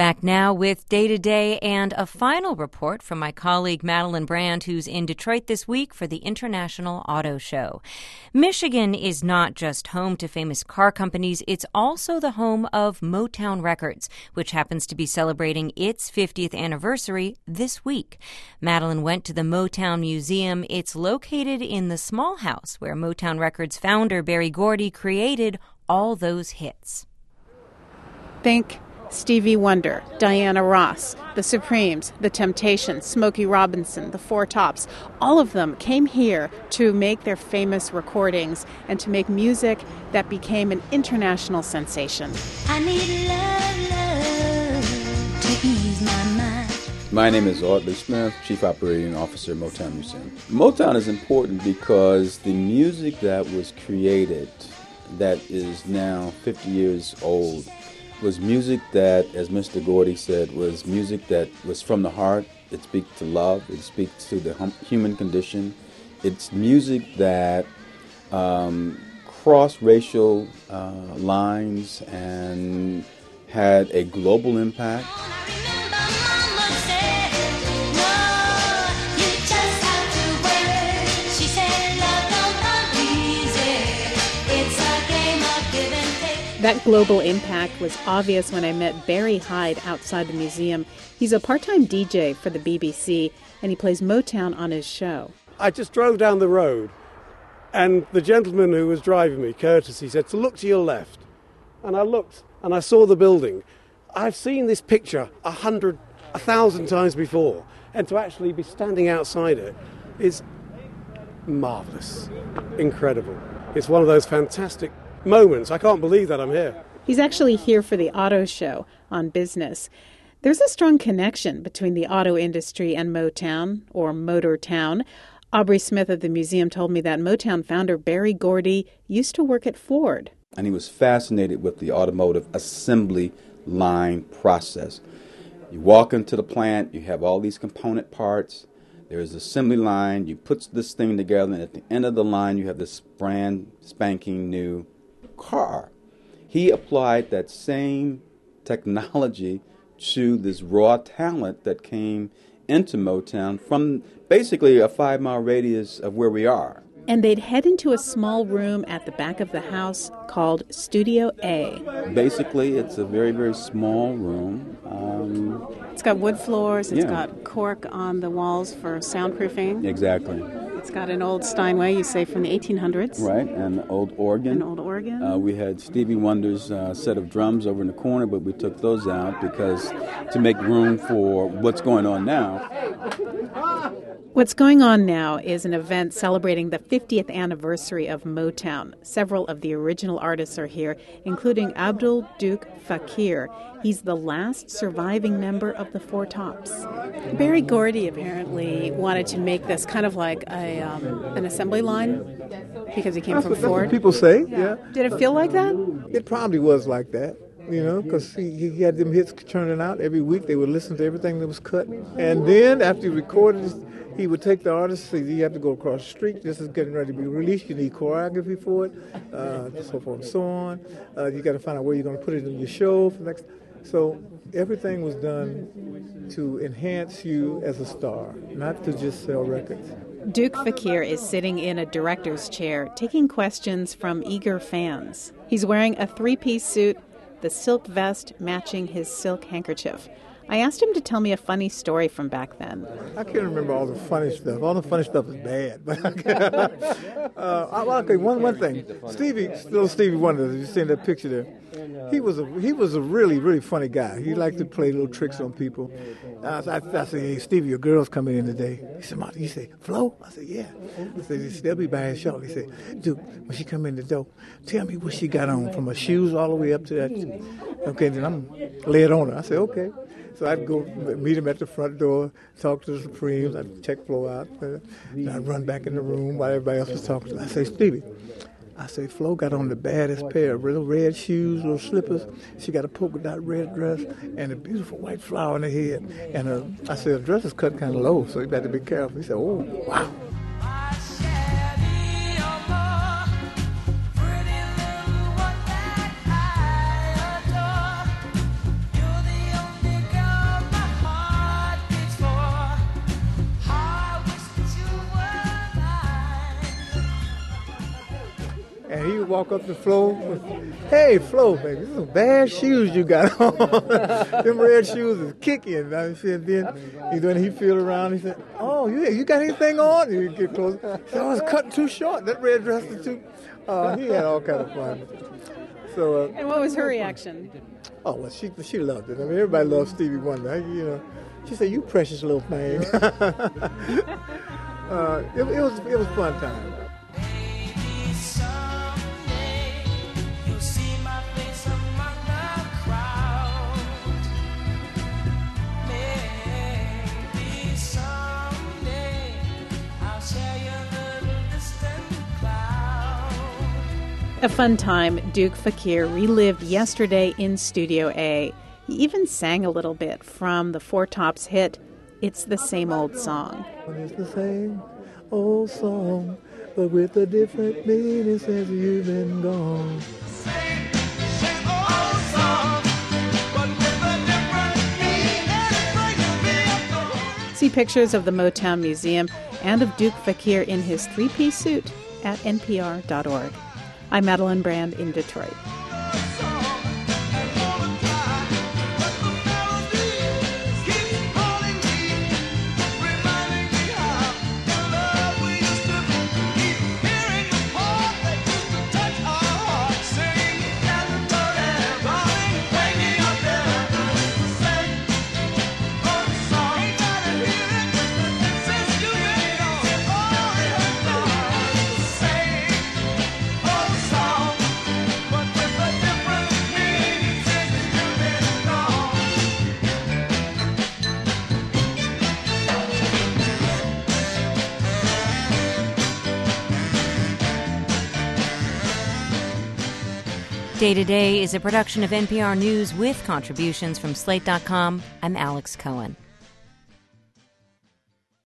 Back now with Day to Day and a final report from my colleague Madeline Brand, who's in Detroit this week for the International Auto Show. Michigan is not just home to famous car companies, it's also the home of Motown Records, which happens to be celebrating its 50th anniversary this week. Madeline went to the Motown Museum. It's located in the small house where Motown Records founder Berry Gordy created all those hits. Think Stevie Wonder, Diana Ross, The Supremes, The Temptations, Smokey Robinson, The Four Tops. All of them came here to make their famous recordings and to make music that became an international sensation. I need love to ease my mind. My name is Audley Smith, Chief Operating Officer, Motown Museum. Motown is important because the music that was created, that is now 50 years old, was music that, as Mr. Gordy said, was music that was from the heart. It speaks to love. It speaks to the human condition. It's music that crossed racial lines and had a global impact. That global impact was obvious when I met Barry Hyde outside the museum. He's a part-time DJ for the BBC, and he plays Motown on his show. I just drove down the road, and the gentleman who was driving me, Curtis, he said, "So look to your left." And I looked, and I saw the building. I've seen this picture 1,000 times before, and to actually be standing outside it is marvellous, incredible. It's one of those fantastic moments. I can't believe that I'm here. He's actually here for the auto show on business. There's a strong connection between the auto industry and Motown, or Motor Town. Aubrey Smith of the museum told me that Motown founder Berry Gordy used to work at Ford. And he was fascinated with the automotive assembly line process. You walk into the plant, you have all these component parts. There's an assembly line. You put this thing together, and at the end of the line, you have this brand spanking new car. He applied that same technology to this raw talent that came into Motown from basically a 5-mile radius of where we are. And they'd head into a small room at the back of the house called Studio A. Basically, it's a very, very small room. It's got wood floors. It's got cork on the walls for soundproofing. Exactly. It's got an old Steinway, you say, from the 1800s. Right, and an old organ. We had Stevie Wonder's set of drums over in the corner, but we took those out because to make room for what's going on now. What's going on now is an event celebrating the 50th anniversary of Motown. Several of the original artists are here, including Abdul Duke Fakir. He's the last surviving member of the Four Tops. Berry Gordy apparently wanted to make this kind of like an assembly line because he came from Ford. That's what people say, yeah. Did it feel like that? It probably was like that. You know, because he had them hits churning out every week. They would listen to everything that was cut. And then after he recorded, he would take the artist, say, you have to go across the street. This is getting ready to be released. You need choreography for it, so forth and so on. You got to find out where you're going to put it in your show. So everything was done to enhance you as a star, not to just sell records. Duke Fakir is sitting in a director's chair, taking questions from eager fans. He's wearing a 3-piece suit, the silk vest matching his silk handkerchief. I asked him to tell me a funny story from back then. I can't remember all the funny stuff. All the funny stuff is bad. But okay, one thing. Stevie Wonder, you seen that picture there? He was a really, really funny guy. He liked to play little tricks on people. I said, "Hey, Stevie, your girl's coming in today." He said, "You say Flo?" I said, "Yeah." I said, "They'll be by shortly." He said, "Dude, when she come in the door, tell me what she got on, from her shoes all the way up to that." Okay, then I'm lay it on her. I said, "Okay." So I'd go meet him at the front door, talk to the Supremes, I'd check Flo out, and I'd run back in the room while everybody else was talking. I say, "Stevie," I say, "Flo got on the baddest pair of little red shoes, little slippers. She got a polka dot red dress and a beautiful white flower on her head. And I said, her dress is cut kind of low, so you got to be careful." He said, "Oh, wow." walk up to Flo. Hey, Flo, baby, these are bad shoes you got on. Them red shoes is kicking. Then he feel around. He said, "Oh, you got anything on?" And he get close. He said, "Oh, it's cutting too short. That red dress is too." He had all kind of fun. So. And what was her reaction? Oh, well, she loved it. I mean, everybody loves Stevie Wonder. You know, she said, "You precious little thing." It was fun time. Maybe someday you'll see my face among the crowd. Maybe someday I'll share your little distant cloud. A fun time Duke Fakir relived yesterday in Studio A. He even sang a little bit from the Four Tops hit, It's the Same Old Song. It's the same old song, but with a different meaning since you've been gone. Same old song, but with a different meaning. It brings me up the See pictures of the Motown Museum and of Duke Fakir in his three-piece suit at npr.org. I'm Madeline Brand in Detroit. Day to Day is a production of NPR News with contributions from Slate.com. I'm Alex Cohen.